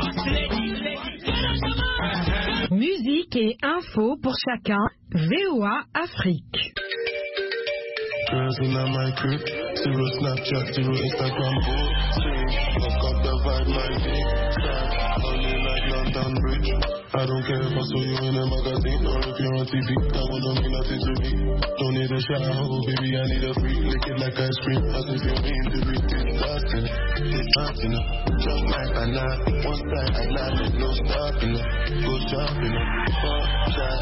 Musique et info pour chacun. VOA Afrique. Girls in my crib, zero Snapchat, zero Instagram, fuck up the vibe, my big style, only like London Bridge. I don't care if I saw you in a magazine or if you're on TV, that wouldn't mean nothing to me. Don't need a shower, oh baby, I need a free, lick it like ice cream, as if you mean to be disgusting. Disgusting, just like I lie, one time I lie, there's no stopping, go shopping, fuck that.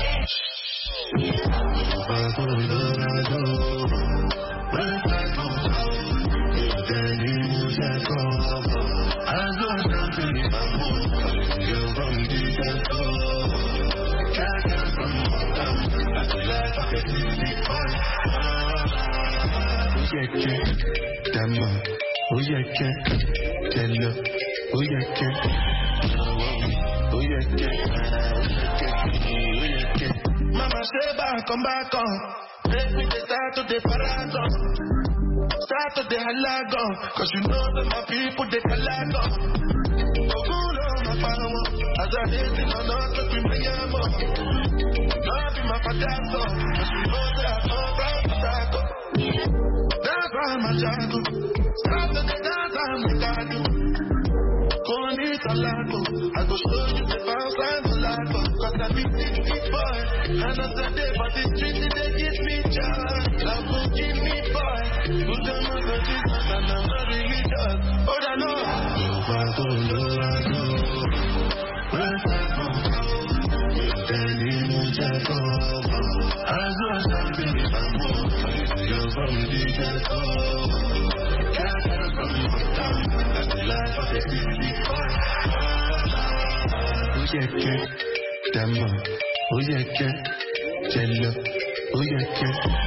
Mama say back, come back on. Make me the start to the paragon. Start to the halagon. Cause you know that my people they halagon. Cool on my power. As I hit it on us, look in my yamo. Love in my patato. Cause you know that I'm all right to tackle. That's why I'm a jago. Start to the dance, I'm the gago. Go and eat a lago. I go show you the bounce line to lago. Cause I be big boy. And I said they but the street they give me joy. Love will give me boy. Who's the mother Jesus and I'm not really done. Oh I know. I go. Where's I go? Then you know Jack I saw something in my mouth. You're from the Jack Can't come from your town. That's the life of the big boy. Oh yeah, damn man. Oh yeah, jello. Oh yeah,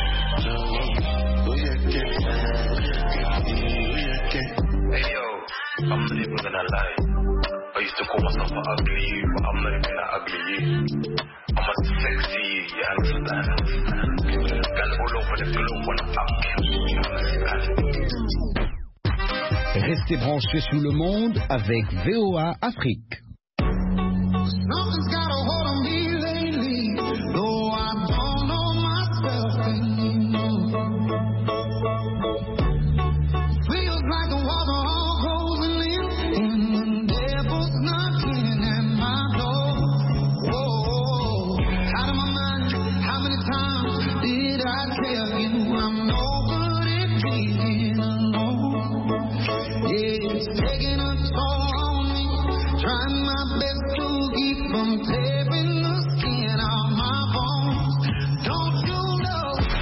Hey yo, I'm not even gonna lie. I used to call myself an ugly you, but I'm not even that ugly you. I'm a sexy you, you understand? Girl all over the globe when I'm up. Restez branchés sous le monde avec VOA Afrique. Something's got a hold on me lately, though I don't know myself anymore. Feels like the water all closing in, and the devil's knocking at my door. Whoa, out of my mind, how many times did I tell you I'm no good at being alone? Yeah, it's taking a toll on me, trying my best to keep from tearing the skin off my bones. Don't you know?